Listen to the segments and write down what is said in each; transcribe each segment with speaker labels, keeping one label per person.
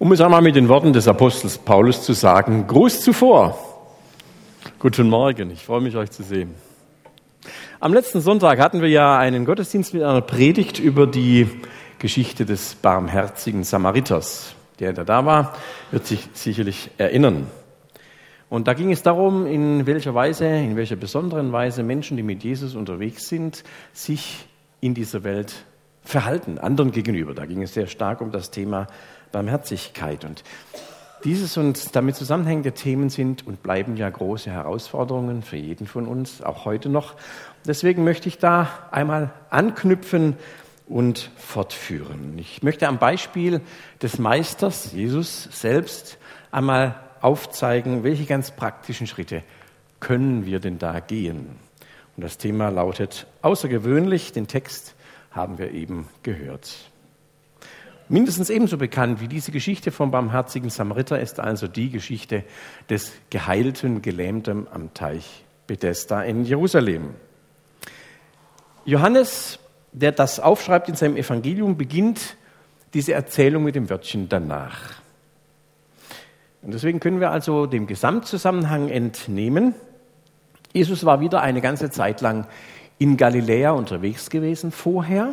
Speaker 1: Um es einmal mit den Worten des Apostels Paulus zu sagen, Gruß zuvor. Guten Morgen, ich freue mich, euch zu sehen. Am letzten Sonntag hatten wir ja einen Gottesdienst mit einer Predigt über die Geschichte des barmherzigen Samariters. Der da war, wird sich sicherlich erinnern. Und da ging es darum, in welcher besonderen Weise Menschen, die mit Jesus unterwegs sind, sich in dieser Welt verhalten, anderen gegenüber. Da ging es sehr stark um das Thema Barmherzigkeit. Und dieses und damit zusammenhängende Themen sind und bleiben ja große Herausforderungen für jeden von uns, auch heute noch. Deswegen möchte ich da einmal anknüpfen und fortführen. Ich möchte am Beispiel des Meisters, Jesus selbst, einmal aufzeigen, welche ganz praktischen Schritte können wir denn da gehen. Und das Thema lautet außergewöhnlich, den Text haben wir eben gehört. Mindestens ebenso bekannt wie diese Geschichte vom barmherzigen Samariter ist also die Geschichte des geheilten Gelähmten am Teich Bethesda in Jerusalem. Johannes, der das aufschreibt in seinem Evangelium, beginnt diese Erzählung mit dem Wörtchen danach. Und deswegen können wir also dem Gesamtzusammenhang entnehmen. Jesus war wieder eine ganze Zeit lang in Galiläa unterwegs gewesen vorher.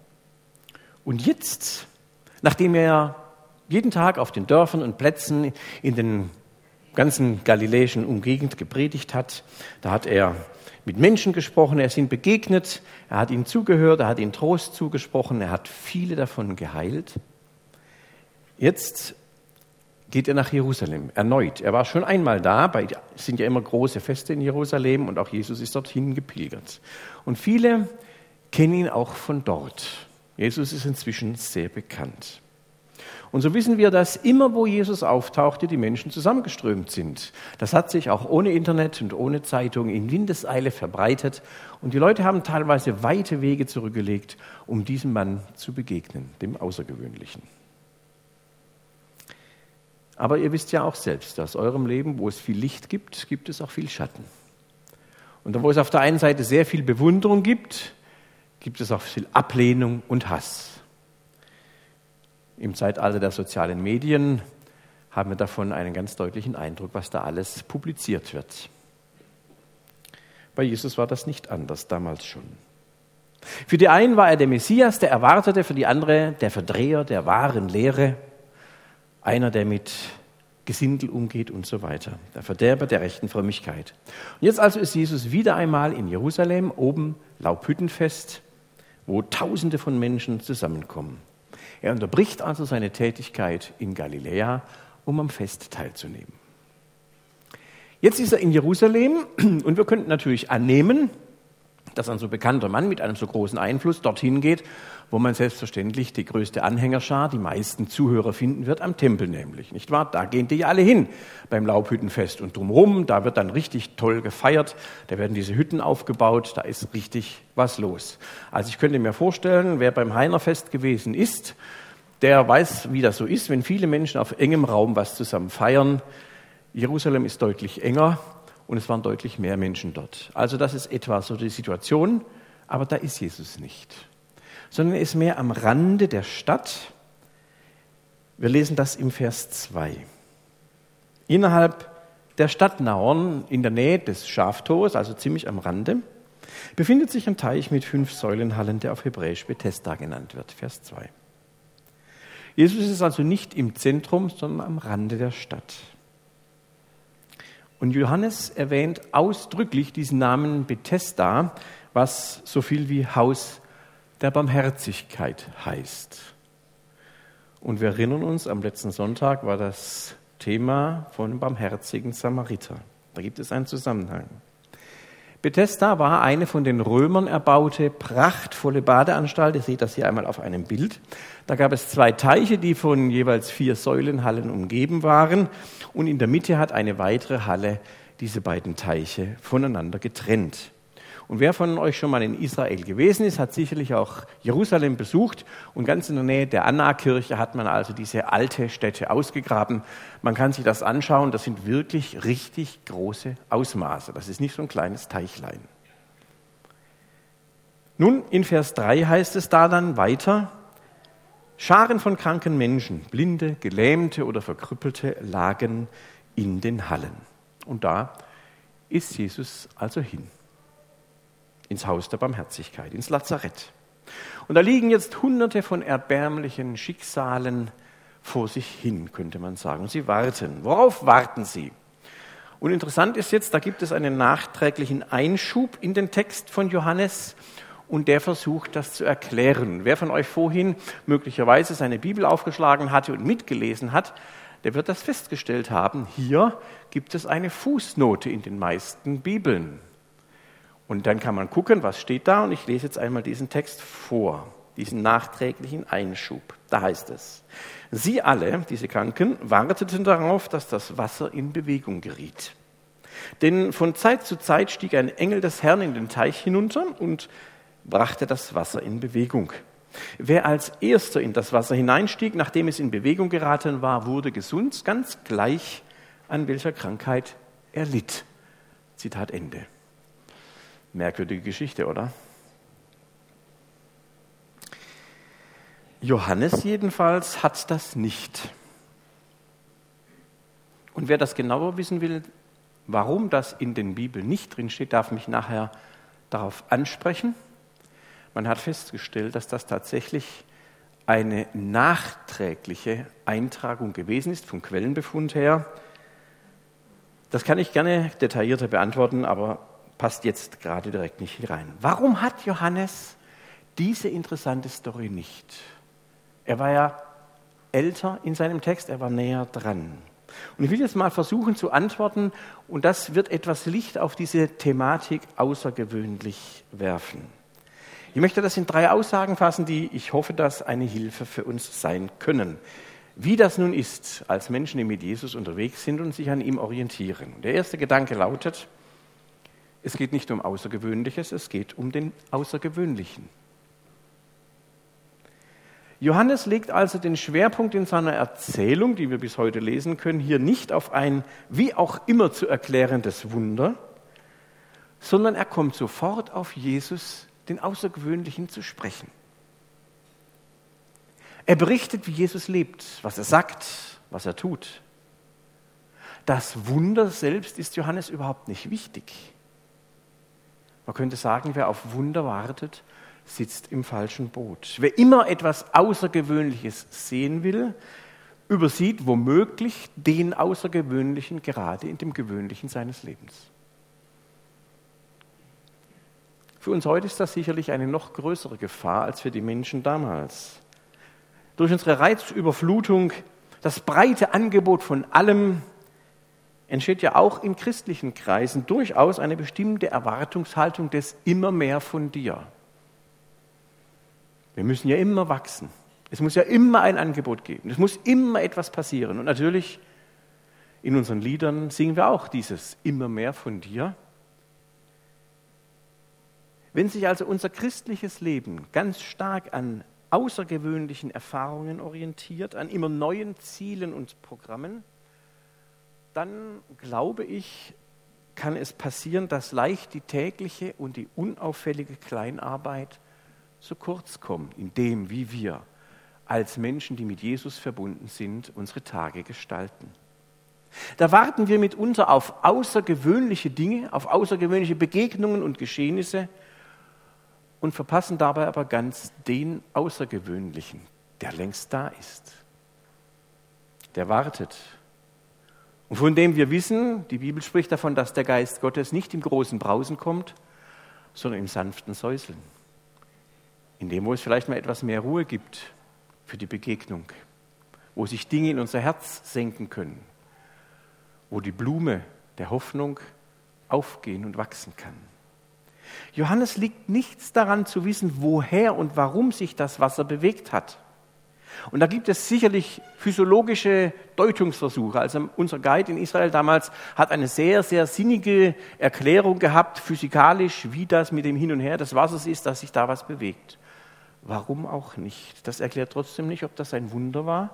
Speaker 1: Und jetzt, nachdem er jeden Tag auf den Dörfern und Plätzen in den ganzen galiläischen Umgegend gepredigt hat, da hat er mit Menschen gesprochen, er ist ihnen begegnet, er hat ihnen zugehört, er hat ihnen Trost zugesprochen, er hat viele davon geheilt. Jetzt geht er nach Jerusalem, erneut. Er war schon einmal da, es sind ja immer große Feste in Jerusalem und auch Jesus ist dorthin gepilgert. Und viele kennen ihn auch von dort. Jesus ist inzwischen sehr bekannt. Und so wissen wir, dass immer, wo Jesus auftauchte, die Menschen zusammengeströmt sind. Das hat sich auch ohne Internet und ohne Zeitung in Windeseile verbreitet. Und die Leute haben teilweise weite Wege zurückgelegt, um diesem Mann zu begegnen, dem Außergewöhnlichen. Aber ihr wisst ja auch selbst, aus eurem Leben, wo es viel Licht gibt, gibt es auch viel Schatten. Und wo es auf der einen Seite sehr viel Bewunderung gibt, gibt es auch viel Ablehnung und Hass. Im Zeitalter der sozialen Medien haben wir davon einen ganz deutlichen Eindruck, was da alles publiziert wird. Bei Jesus war das nicht anders, damals schon. Für die einen war er der Messias, der Erwartete, für die andere der Verdreher der wahren Lehre, einer, der mit Gesindel umgeht und so weiter, der Verderber der rechten Frömmigkeit. Und jetzt also ist Jesus wieder einmal in Jerusalem, oben Laubhüttenfest, wo Tausende von Menschen zusammenkommen. Er unterbricht also seine Tätigkeit in Galiläa, um am Fest teilzunehmen. Jetzt ist er in Jerusalem und wir könnten natürlich annehmen, dass ein so bekannter Mann mit einem so großen Einfluss dorthin geht, wo man selbstverständlich die größte Anhängerschar, die meisten Zuhörer finden wird, am Tempel nämlich, nicht wahr? Da gehen die alle hin beim Laubhüttenfest und drumherum, da wird dann richtig toll gefeiert, da werden diese Hütten aufgebaut, da ist richtig was los. Also ich könnte mir vorstellen, wer beim Heinerfest gewesen ist, der weiß, wie das so ist, wenn viele Menschen auf engem Raum was zusammen feiern. Jerusalem ist deutlich enger und es waren deutlich mehr Menschen dort. Also das ist etwa so die Situation, aber da ist Jesus nicht, sondern er ist mehr am Rande der Stadt. Wir lesen das im Vers 2. Innerhalb der Stadtmauern, in der Nähe des Schaftors, also ziemlich am Rande, befindet sich ein Teich mit 5 Säulenhallen, der auf Hebräisch Bethesda genannt wird, Vers 2. Jesus ist also nicht im Zentrum, sondern am Rande der Stadt. Und Johannes erwähnt ausdrücklich diesen Namen Bethesda, was so viel wie Haus der Barmherzigkeit heißt. Und wir erinnern uns, am letzten Sonntag war das Thema von dem barmherzigen Samariter. Da gibt es einen Zusammenhang. Bethesda war eine von den Römern erbaute, prachtvolle Badeanstalt. Ihr seht das hier einmal auf einem Bild. Da gab es 2 Teiche, die von jeweils 4 Säulenhallen umgeben waren. Und in der Mitte hat eine weitere Halle diese beiden Teiche voneinander getrennt. Und wer von euch schon mal in Israel gewesen ist, hat sicherlich auch Jerusalem besucht. Und ganz in der Nähe der Anna-Kirche hat man also diese alte Stätte ausgegraben. Man kann sich das anschauen, das sind wirklich richtig große Ausmaße. Das ist nicht so ein kleines Teichlein. Nun, in Vers 3 heißt es da dann weiter, Scharen von kranken Menschen, Blinde, Gelähmte oder Verkrüppelte lagen in den Hallen. Und da ist Jesus also hin, ins Haus der Barmherzigkeit, ins Lazarett. Und da liegen jetzt Hunderte von erbärmlichen Schicksalen vor sich hin, könnte man sagen. Und sie warten. Worauf warten sie? Und interessant ist jetzt, da gibt es einen nachträglichen Einschub in den Text von Johannes und der versucht, das zu erklären. Wer von euch vorhin möglicherweise seine Bibel aufgeschlagen hatte und mitgelesen hat, der wird das festgestellt haben. Hier gibt es eine Fußnote in den meisten Bibeln. Und dann kann man gucken, was steht da. Und ich lese jetzt einmal diesen Text vor, diesen nachträglichen Einschub. Da heißt es: Sie alle, diese Kranken, warteten darauf, dass das Wasser in Bewegung geriet. Denn von Zeit zu Zeit stieg ein Engel des Herrn in den Teich hinunter und brachte das Wasser in Bewegung. Wer als Erster in das Wasser hineinstieg, nachdem es in Bewegung geraten war, wurde gesund, ganz gleich an welcher Krankheit er litt. Zitat Ende. Merkwürdige Geschichte, oder? Johannes jedenfalls hat das nicht. Und wer das genauer wissen will, warum das in den Bibeln nicht drinsteht, darf mich nachher darauf ansprechen. Man hat festgestellt, dass das tatsächlich eine nachträgliche Eintragung gewesen ist, vom Quellenbefund her. Das kann ich gerne detaillierter beantworten, aber passt jetzt gerade direkt nicht hier rein. Warum hat Johannes diese interessante Story nicht? Er war ja älter in seinem Text, er war näher dran. Und ich will jetzt mal versuchen zu antworten, und das wird etwas Licht auf diese Thematik außergewöhnlich werfen. Ich möchte das in 3 Aussagen fassen, die ich hoffe, dass eine Hilfe für uns sein können. Wie das nun ist, als Menschen, die mit Jesus unterwegs sind und sich an ihm orientieren. Der erste Gedanke lautet: Es geht nicht um Außergewöhnliches, es geht um den Außergewöhnlichen. Johannes legt also den Schwerpunkt in seiner Erzählung, die wir bis heute lesen können, hier nicht auf ein wie auch immer zu erklärendes Wunder, sondern er kommt sofort auf Jesus, den Außergewöhnlichen, zu sprechen. Er berichtet, wie Jesus lebt, was er sagt, was er tut. Das Wunder selbst ist Johannes überhaupt nicht wichtig. Man könnte sagen, wer auf Wunder wartet, sitzt im falschen Boot. Wer immer etwas Außergewöhnliches sehen will, übersieht womöglich den Außergewöhnlichen gerade in dem Gewöhnlichen seines Lebens. Für uns heute ist das sicherlich eine noch größere Gefahr als für die Menschen damals. Durch unsere Reizüberflutung, das breite Angebot von allem, entsteht ja auch in christlichen Kreisen durchaus eine bestimmte Erwartungshaltung des immer mehr von dir. Wir müssen ja immer wachsen. Es muss ja immer ein Angebot geben. Es muss immer etwas passieren. Und natürlich, in unseren Liedern singen wir auch dieses immer mehr von dir. Wenn sich also unser christliches Leben ganz stark an außergewöhnlichen Erfahrungen orientiert, an immer neuen Zielen und Programmen, dann glaube ich, kann es passieren, dass leicht die tägliche und die unauffällige Kleinarbeit zu kurz kommen, in dem, wie wir als Menschen, die mit Jesus verbunden sind, unsere Tage gestalten. Da warten wir mitunter auf außergewöhnliche Dinge, auf außergewöhnliche Begegnungen und Geschehnisse und verpassen dabei aber ganz den Außergewöhnlichen, der längst da ist, der wartet. Und von dem wir wissen, die Bibel spricht davon, dass der Geist Gottes nicht im großen Brausen kommt, sondern im sanften Säuseln. In dem, wo es vielleicht mal etwas mehr Ruhe gibt für die Begegnung, wo sich Dinge in unser Herz senken können, wo die Blume der Hoffnung aufgehen und wachsen kann. Johannes liegt nichts daran zu wissen, woher und warum sich das Wasser bewegt hat. Und da gibt es sicherlich physiologische Deutungsversuche. Also unser Guide in Israel damals hat eine sehr, sehr sinnige Erklärung gehabt, physikalisch, wie das mit dem Hin und Her des Wassers ist, dass sich da was bewegt. Warum auch nicht? Das erklärt trotzdem nicht, ob das ein Wunder war.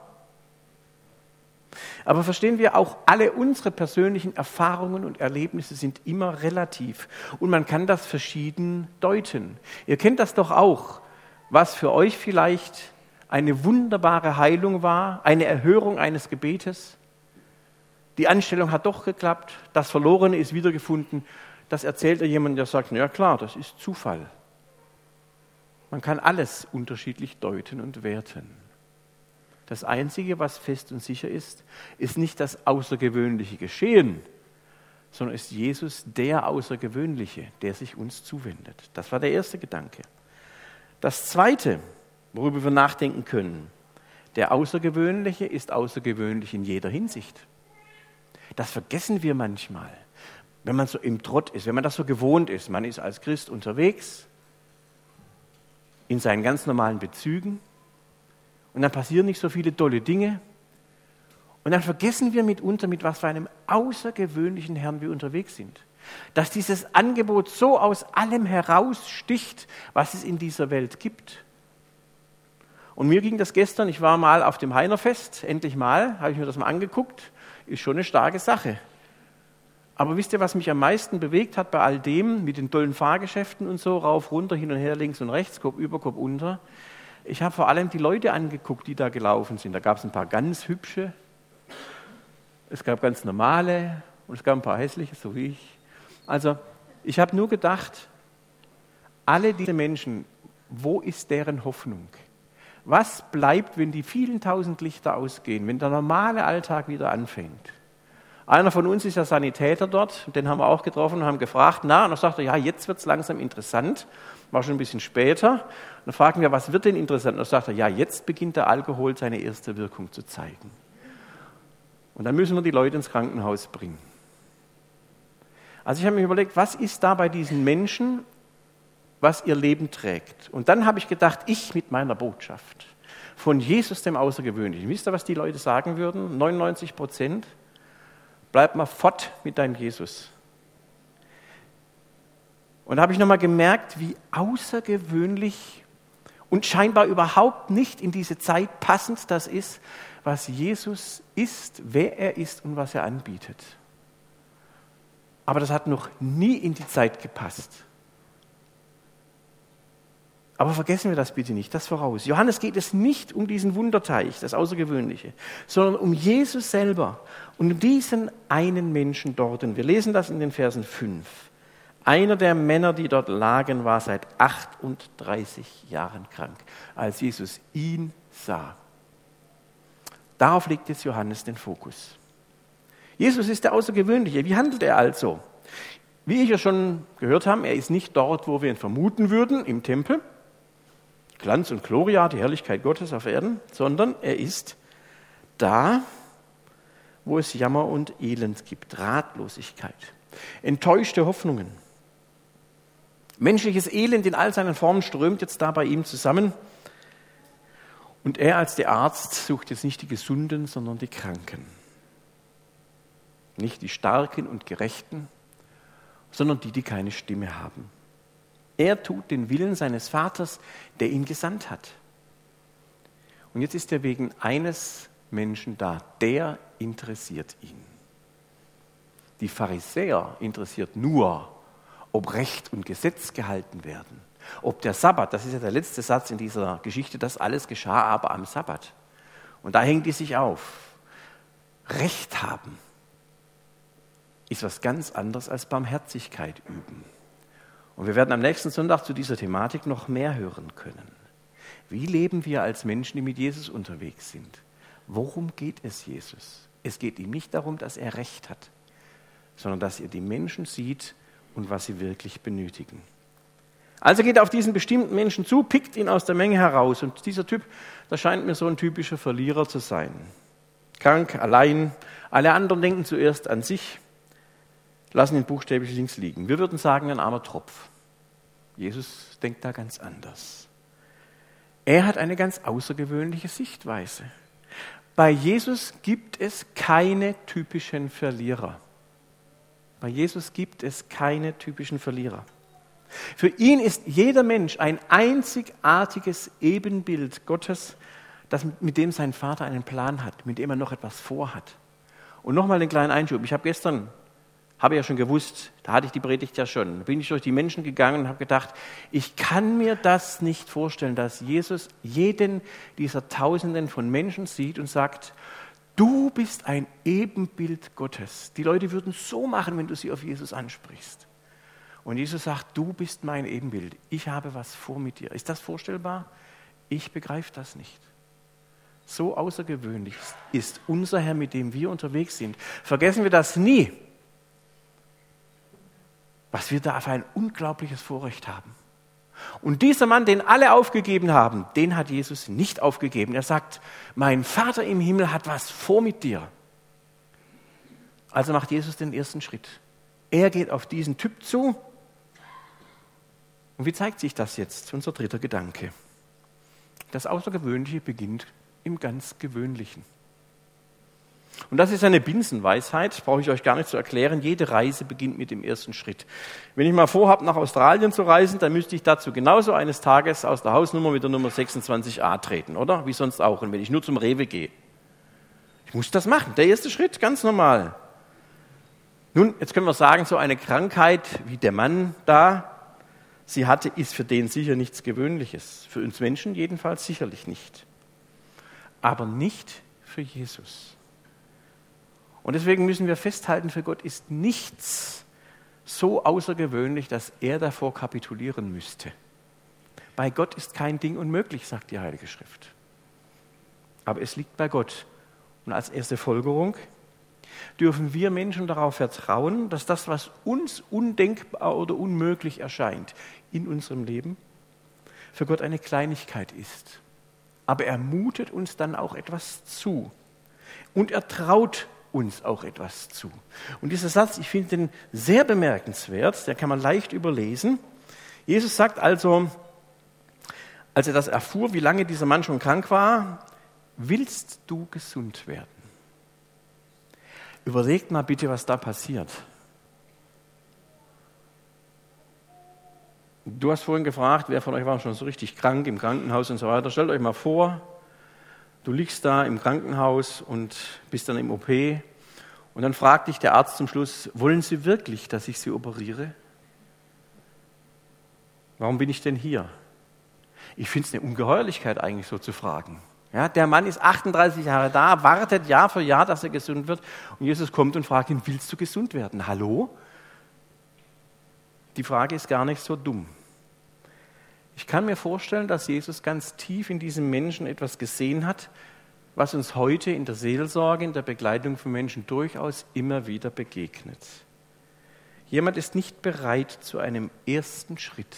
Speaker 1: Aber verstehen wir, auch alle unsere persönlichen Erfahrungen und Erlebnisse sind immer relativ. Und man kann das verschieden deuten. Ihr kennt das doch auch, was für euch vielleicht eine wunderbare Heilung war, eine Erhörung eines Gebetes. Die Anstellung hat doch geklappt, das Verlorene ist wiedergefunden. Das erzählt er jemandem, der sagt, ja klar, das ist Zufall. Man kann alles unterschiedlich deuten und werten. Das Einzige, was fest und sicher ist nicht das außergewöhnliche Geschehen, sondern ist Jesus der Außergewöhnliche, der sich uns zuwendet. Das war der erste Gedanke. Das Zweite, worüber wir nachdenken können, der Außergewöhnliche ist außergewöhnlich in jeder Hinsicht. Das vergessen wir manchmal, wenn man so im Trott ist, wenn man das so gewohnt ist. Man ist als Christ unterwegs, in seinen ganz normalen Bezügen, und dann passieren nicht so viele tolle Dinge. Und dann vergessen wir mitunter, mit was für einem außergewöhnlichen Herrn wir unterwegs sind. Dass dieses Angebot so aus allem heraussticht, was es in dieser Welt gibt. Und mir ging das gestern, ich war mal auf dem Heinerfest, endlich mal, habe ich mir das mal angeguckt, ist schon eine starke Sache. Aber wisst ihr, was mich am meisten bewegt hat bei all dem, mit den tollen Fahrgeschäften und so, rauf, runter, hin und her, links und rechts, Kopf über, Kopf unter. Ich habe vor allem die Leute angeguckt, die da gelaufen sind. Da gab es ein paar ganz hübsche, es gab ganz normale und es gab ein paar hässliche, so wie ich. Also, ich habe nur gedacht, alle diese Menschen, wo ist deren Hoffnung? Was bleibt, wenn die vielen tausend Lichter ausgehen, wenn der normale Alltag wieder anfängt? Einer von uns ist ja Sanitäter dort, den haben wir auch getroffen und haben gefragt, und dann sagt er, ja, jetzt wird es langsam interessant, war schon ein bisschen später. Dann fragen wir, was wird denn interessant? Und dann sagt er, ja, jetzt beginnt der Alkohol seine erste Wirkung zu zeigen. Und dann müssen wir die Leute ins Krankenhaus bringen. Also ich habe mir überlegt, was ist da bei diesen Menschen, was ihr Leben trägt? Und dann habe ich gedacht, ich mit meiner Botschaft von Jesus dem Außergewöhnlichen. Wisst ihr, was die Leute sagen würden? 99%. Bleib mal fort mit deinem Jesus. Und da habe ich nochmal gemerkt, wie außergewöhnlich und scheinbar überhaupt nicht in diese Zeit passend das ist, was Jesus ist, wer er ist und was er anbietet. Aber das hat noch nie in die Zeit gepasst. Aber vergessen wir das bitte nicht, das voraus. Johannes geht es nicht um diesen Wunderteich, das Außergewöhnliche, sondern um Jesus selber und um diesen einen Menschen dort. Und wir lesen das in den Versen 5. Einer der Männer, die dort lagen, war seit 38 Jahren krank, als Jesus ihn sah. Darauf legt jetzt Johannes den Fokus. Jesus ist der Außergewöhnliche. Wie handelt er also? Wie ich ja schon gehört habe, er ist nicht dort, wo wir ihn vermuten würden, im Tempel. Glanz und Gloria, die Herrlichkeit Gottes auf Erden, sondern er ist da, wo es Jammer und Elend gibt, Ratlosigkeit, enttäuschte Hoffnungen. Menschliches Elend in all seinen Formen strömt jetzt da bei ihm zusammen. Und er als der Arzt sucht jetzt nicht die Gesunden, sondern die Kranken. Nicht die Starken und Gerechten, sondern die, die keine Stimme haben. Er tut den Willen seines Vaters, der ihn gesandt hat. Und jetzt ist er wegen eines Menschen da, der interessiert ihn. Die Pharisäer interessiert nur, ob Recht und Gesetz gehalten werden. Ob der Sabbat, das ist ja der letzte Satz in dieser Geschichte, das alles geschah aber am Sabbat. Und da hängt die sich auf. Recht haben ist was ganz anderes als Barmherzigkeit üben. Und wir werden am nächsten Sonntag zu dieser Thematik noch mehr hören können. Wie leben wir als Menschen, die mit Jesus unterwegs sind? Worum geht es Jesus? Es geht ihm nicht darum, dass er Recht hat, sondern dass er die Menschen sieht und was sie wirklich benötigen. Also geht er auf diesen bestimmten Menschen zu, pickt ihn aus der Menge heraus. Und dieser Typ, das scheint mir so ein typischer Verlierer zu sein. Krank, allein, alle anderen denken zuerst an sich, lassen ihn buchstäblich links liegen. Wir würden sagen, ein armer Tropf. Jesus denkt da ganz anders. Er hat eine ganz außergewöhnliche Sichtweise. Bei Jesus gibt es keine typischen Verlierer. Bei Jesus gibt es keine typischen Verlierer. Für ihn ist jeder Mensch ein einzigartiges Ebenbild Gottes, mit dem sein Vater einen Plan hat, mit dem er noch etwas vorhat. Und nochmal den kleinen Einschub. Ich habe gestern Habe ja schon gewusst, da hatte ich die Predigt ja schon. Da bin ich durch die Menschen gegangen und habe gedacht, ich kann mir das nicht vorstellen, dass Jesus jeden dieser Tausenden von Menschen sieht und sagt, du bist ein Ebenbild Gottes. Die Leute würden so machen, wenn du sie auf Jesus ansprichst. Und Jesus sagt, du bist mein Ebenbild. Ich habe was vor mit dir. Ist das vorstellbar? Ich begreife das nicht. So außergewöhnlich ist unser Herr, mit dem wir unterwegs sind. Vergessen wir das nie, was wir da für ein unglaubliches Vorrecht haben. Und dieser Mann, den alle aufgegeben haben, den hat Jesus nicht aufgegeben. Er sagt, mein Vater im Himmel hat was vor mit dir. Also macht Jesus den ersten Schritt. Er geht auf diesen Typ zu. Und wie zeigt sich das jetzt? Unser dritter Gedanke. Das Außergewöhnliche beginnt im ganz Gewöhnlichen. Und das ist eine Binsenweisheit, brauche ich euch gar nicht zu erklären. Jede Reise beginnt mit dem ersten Schritt. Wenn ich mal vorhabe, nach Australien zu reisen, dann müsste ich dazu genauso eines Tages aus der Hausnummer mit der Nummer 26a treten, oder? Wie sonst auch. Und wenn ich nur zum Rewe gehe. Ich muss das machen, der erste Schritt, ganz normal. Nun, jetzt können wir sagen, so eine Krankheit wie der Mann da, sie hatte, ist für den sicher nichts Gewöhnliches. Für uns Menschen jedenfalls sicherlich nicht. Aber nicht für Jesus. Und deswegen müssen wir festhalten, für Gott ist nichts so außergewöhnlich, dass er davor kapitulieren müsste. Bei Gott ist kein Ding unmöglich, sagt die Heilige Schrift. Aber es liegt bei Gott. Und als erste Folgerung dürfen wir Menschen darauf vertrauen, dass das, was uns undenkbar oder unmöglich erscheint in unserem Leben, für Gott eine Kleinigkeit ist. Aber er mutet uns dann auch etwas zu. Und er traut uns auch etwas zu. Und dieser Satz, ich finde den sehr bemerkenswert, der kann man leicht überlesen. Jesus sagt also, als er das erfuhr, wie lange dieser Mann schon krank war, willst du gesund werden? Überlegt mal bitte, was da passiert. Du hast vorhin gefragt, wer von euch war schon so richtig krank im Krankenhaus und so weiter. Stellt euch mal vor, du liegst da im Krankenhaus und bist dann im OP und dann fragt dich der Arzt zum Schluss, wollen Sie wirklich, dass ich Sie operiere? Warum bin ich denn hier? Ich finde es eine Ungeheuerlichkeit eigentlich so zu fragen. Ja, der Mann ist 38 Jahre da, wartet Jahr für Jahr, dass er gesund wird und Jesus kommt und fragt ihn, willst du gesund werden? Hallo? Die Frage ist gar nicht so dumm. Ich kann mir vorstellen, dass Jesus ganz tief in diesem Menschen etwas gesehen hat, was uns heute in der Seelsorge, in der Begleitung von Menschen durchaus immer wieder begegnet. Jemand ist nicht bereit zu einem ersten Schritt,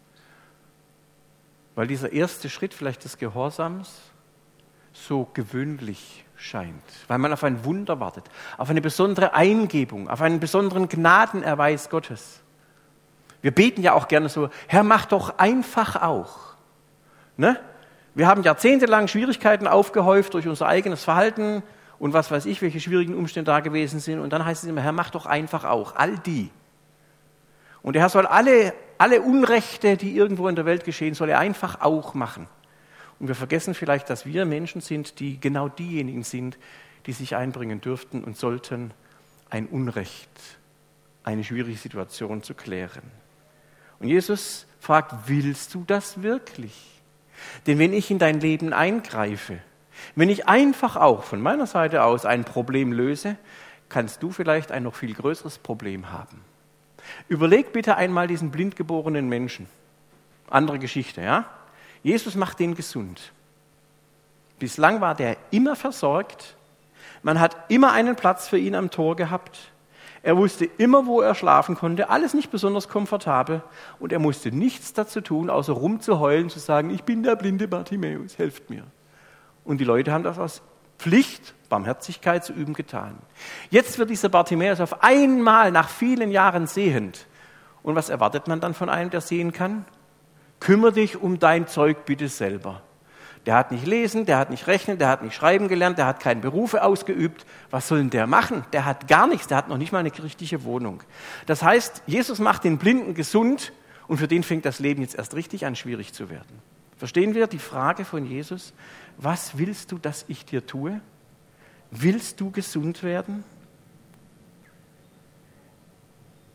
Speaker 1: weil dieser erste Schritt vielleicht des Gehorsams so gewöhnlich scheint, weil man auf ein Wunder wartet, auf eine besondere Eingebung, auf einen besonderen Gnadenerweis Gottes. Wir beten ja auch gerne so, Herr, mach doch einfach auch. Ne? Wir haben jahrzehntelang Schwierigkeiten aufgehäuft durch unser eigenes Verhalten und was weiß ich, welche schwierigen Umstände da gewesen sind. Und dann heißt es immer, Herr, mach doch einfach auch, all die. Und der Herr soll alle Unrechte, die irgendwo in der Welt geschehen, soll er einfach auch machen. Und wir vergessen vielleicht, dass wir Menschen sind, die genau diejenigen sind, die sich einbringen dürften und sollten, ein Unrecht, eine schwierige Situation zu klären. Und Jesus fragt, willst du das wirklich? Denn wenn ich in dein Leben eingreife, wenn ich einfach auch von meiner Seite aus ein Problem löse, kannst du vielleicht ein noch viel größeres Problem haben. Überleg bitte einmal diesen blindgeborenen Menschen. Andere Geschichte, ja? Jesus macht den gesund. Bislang war der immer versorgt. Man hat immer einen Platz für ihn am Tor gehabt. Er wusste immer, wo er schlafen konnte, alles nicht besonders komfortabel und er musste nichts dazu tun, außer rumzuheulen, zu sagen, ich bin der blinde Bartimäus, helft mir. Und die Leute haben das aus Pflicht, Barmherzigkeit zu üben getan. Jetzt wird dieser Bartimäus auf einmal nach vielen Jahren sehend. Und was erwartet man dann von einem, der sehen kann? Kümmere dich um dein Zeug bitte selber. Der hat nicht lesen, der hat nicht rechnen, der hat nicht schreiben gelernt, der hat keine Berufe ausgeübt. Was soll denn der machen? Der hat gar nichts, der hat noch nicht mal eine richtige Wohnung. Das heißt, Jesus macht den Blinden gesund und für den fängt das Leben jetzt erst richtig an, schwierig zu werden. Verstehen wir die Frage von Jesus? Was willst du, dass ich dir tue? Willst du gesund werden?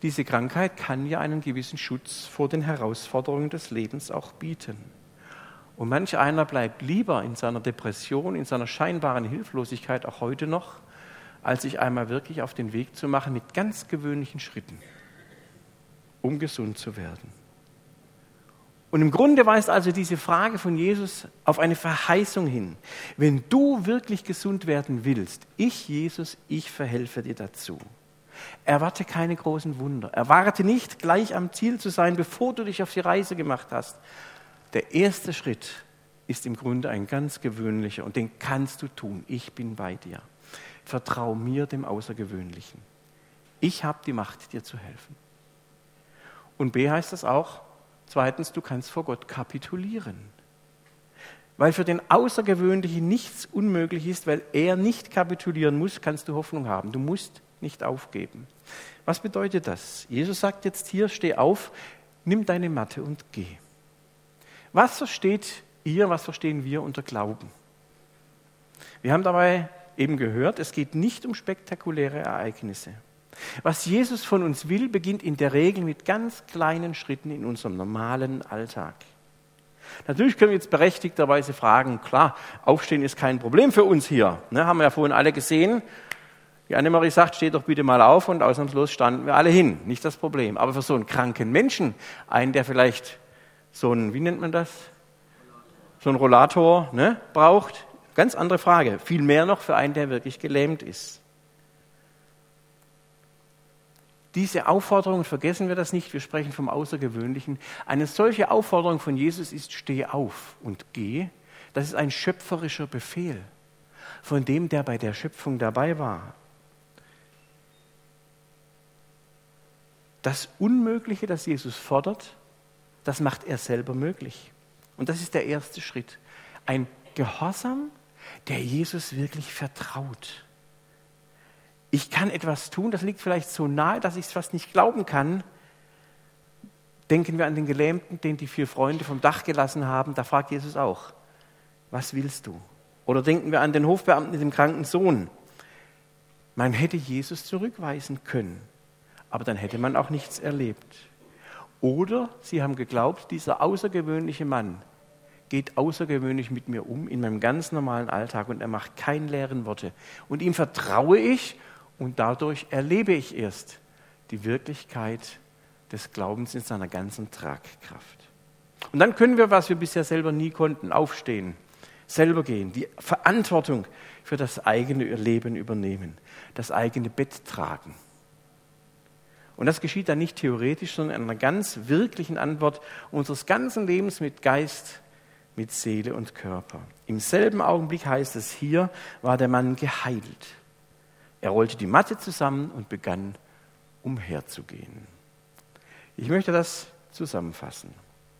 Speaker 1: diese Krankheit kann ja einen gewissen Schutz vor den Herausforderungen des Lebens auch bieten. Und manch einer bleibt lieber in seiner Depression, in seiner scheinbaren Hilflosigkeit auch heute noch, als sich einmal wirklich auf den Weg zu machen mit ganz gewöhnlichen Schritten, um gesund zu werden. Und im Grunde weist also diese Frage von Jesus auf eine Verheißung hin. Wenn du wirklich gesund werden willst, ich, Jesus, ich verhelfe dir dazu. Erwarte keine großen Wunder. Erwarte nicht, gleich am Ziel zu sein, bevor du dich auf die Reise gemacht hast. Der erste Schritt ist im Grunde ein ganz gewöhnlicher und den kannst du tun. Ich bin bei dir. Vertrau mir, dem Außergewöhnlichen. Ich habe die Macht, dir zu helfen. Und B heißt das auch, zweitens, du kannst vor Gott kapitulieren. Weil für den Außergewöhnlichen nichts unmöglich ist, weil er nicht kapitulieren muss, kannst du Hoffnung haben. Du musst nicht aufgeben. Was bedeutet das? Jesus sagt jetzt hier, steh auf, nimm deine Matte und geh. Was versteht ihr, was verstehen wir unter Glauben? Wir haben dabei eben gehört, es geht nicht um spektakuläre Ereignisse. Was Jesus von uns will, beginnt in der Regel mit ganz kleinen Schritten in unserem normalen Alltag. Natürlich können wir jetzt berechtigterweise fragen, klar, Aufstehen ist kein Problem für uns hier. Haben wir ja vorhin alle gesehen. Die Annemarie sagt, steh doch bitte mal auf, und ausnahmslos standen wir alle hin. Nicht das Problem. Aber für so einen kranken Menschen, einen, der vielleicht so einen, wie nennt man das? So einen Rollator braucht, ganz andere Frage. Viel mehr noch für einen, der wirklich gelähmt ist. Diese Aufforderung, vergessen wir das nicht, wir sprechen vom Außergewöhnlichen. Eine solche Aufforderung von Jesus ist, steh auf und geh. Das ist ein schöpferischer Befehl von dem, der bei der Schöpfung dabei war. Das Unmögliche, das Jesus fordert, das macht er selber möglich. Und das ist der erste Schritt. Ein Gehorsam, der Jesus wirklich vertraut. Ich kann etwas tun, das liegt vielleicht so nahe, dass ich es fast nicht glauben kann. Denken wir an den Gelähmten, den die 4 Freunde vom Dach gelassen haben. Da fragt Jesus auch, was willst du? Oder denken wir an den Hofbeamten mit dem kranken Sohn. Man hätte Jesus zurückweisen können, aber dann hätte man auch nichts erlebt. Oder sie haben geglaubt, dieser außergewöhnliche Mann geht außergewöhnlich mit mir um in meinem ganz normalen Alltag und er macht keine leeren Worte. Und ihm vertraue ich und dadurch erlebe ich erst die Wirklichkeit des Glaubens in seiner ganzen Tragkraft. Und dann können wir, was wir bisher selber nie konnten, aufstehen, selber gehen, die Verantwortung für das eigene Leben übernehmen, das eigene Bett tragen. Und das geschieht dann nicht theoretisch, sondern in einer ganz wirklichen Antwort unseres ganzen Lebens mit Geist, mit Seele und Körper. Im selben Augenblick heißt es, hier war der Mann geheilt. Er rollte die Matte zusammen und begann umherzugehen. Ich möchte das zusammenfassen.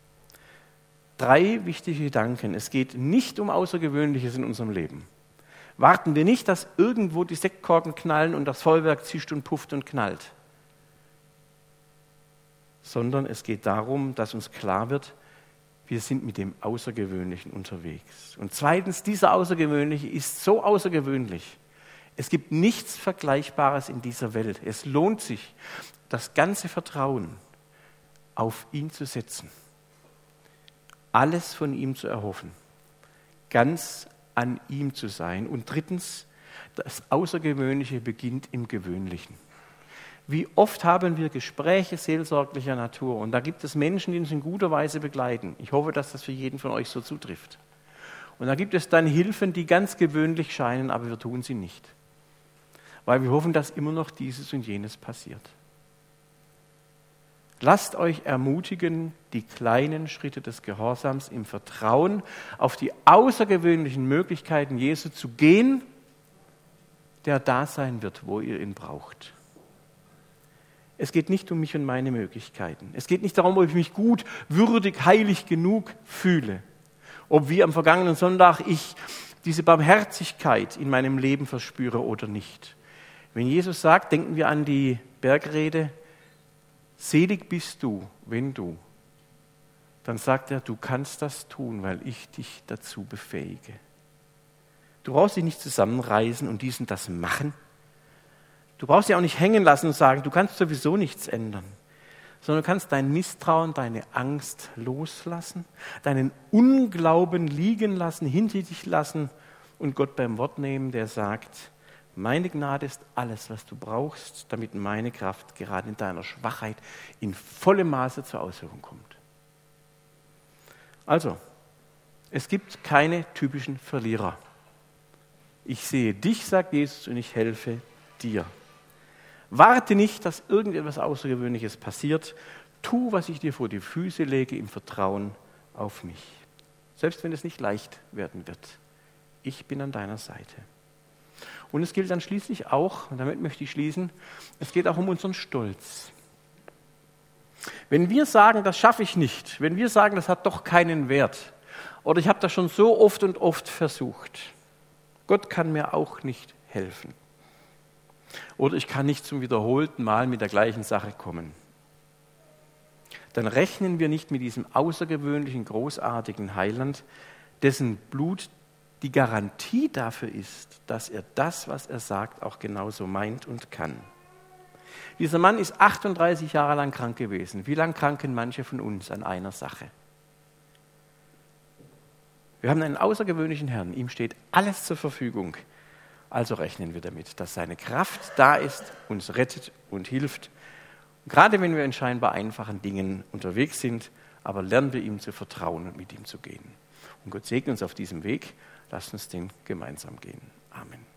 Speaker 1: 3 wichtige Gedanken. Es geht nicht um Außergewöhnliches in unserem Leben. Warten wir nicht, dass irgendwo die Sektkorken knallen und das Feuerwerk zischt und pufft und knallt. Sondern es geht darum, dass uns klar wird, wir sind mit dem Außergewöhnlichen unterwegs. Und zweitens, dieser Außergewöhnliche ist so außergewöhnlich. Es gibt nichts Vergleichbares in dieser Welt. Es lohnt sich, das ganze Vertrauen auf ihn zu setzen. Alles von ihm zu erhoffen. Ganz an ihm zu sein. Und drittens, das Außergewöhnliche beginnt im Gewöhnlichen. Wie oft haben wir Gespräche seelsorglicher Natur und da gibt es Menschen, die uns in guter Weise begleiten. Ich hoffe, dass das für jeden von euch so zutrifft. Und da gibt es dann Hilfen, die ganz gewöhnlich scheinen, aber wir tun sie nicht. Weil wir hoffen, dass immer noch dieses und jenes passiert. Lasst euch ermutigen, die kleinen Schritte des Gehorsams im Vertrauen auf die außergewöhnlichen Möglichkeiten Jesu zu gehen, der da sein wird, wo ihr ihn braucht. Es geht nicht um mich und meine Möglichkeiten. Es geht nicht darum, ob ich mich gut, würdig, heilig genug fühle. Ob wie am vergangenen Sonntag ich diese Barmherzigkeit in meinem Leben verspüre oder nicht. Wenn Jesus sagt, denken wir an die Bergrede, selig bist du, wenn du. Dann sagt er, du kannst das tun, weil ich dich dazu befähige. Du brauchst dich nicht zusammenreißen und dies und das machen. Du brauchst dich auch nicht hängen lassen und sagen, du kannst sowieso nichts ändern, sondern du kannst dein Misstrauen, deine Angst loslassen, deinen Unglauben liegen lassen, hinter dich lassen und Gott beim Wort nehmen, der sagt, meine Gnade ist alles, was du brauchst, damit meine Kraft gerade in deiner Schwachheit in vollem Maße zur Auswirkung kommt. Also, es gibt keine typischen Verlierer. Ich sehe dich, sagt Jesus, und ich helfe dir. Warte nicht, dass irgendetwas Außergewöhnliches passiert. Tu, was ich dir vor die Füße lege, im Vertrauen auf mich. Selbst wenn es nicht leicht werden wird. Ich bin an deiner Seite. Und es gilt dann schließlich auch, und damit möchte ich schließen, es geht auch um unseren Stolz. Wenn wir sagen, das schaffe ich nicht, wenn wir sagen, das hat doch keinen Wert, oder ich habe das schon so oft und oft versucht, Gott kann mir auch nicht helfen. Oder ich kann nicht zum wiederholten Mal mit der gleichen Sache kommen. Dann rechnen wir nicht mit diesem außergewöhnlichen, großartigen Heiland, dessen Blut die Garantie dafür ist, dass er das, was er sagt, auch genauso meint und kann. Dieser Mann ist 38 Jahre lang krank gewesen. Wie lange kranken manche von uns an einer Sache? Wir haben einen außergewöhnlichen Herrn, ihm steht alles zur Verfügung. Also rechnen wir damit, dass seine Kraft da ist, uns rettet und hilft. Und gerade wenn wir in scheinbar einfachen Dingen unterwegs sind, aber lernen wir ihm zu vertrauen und mit ihm zu gehen. Und Gott segne uns auf diesem Weg. Lasst uns den gemeinsam gehen. Amen.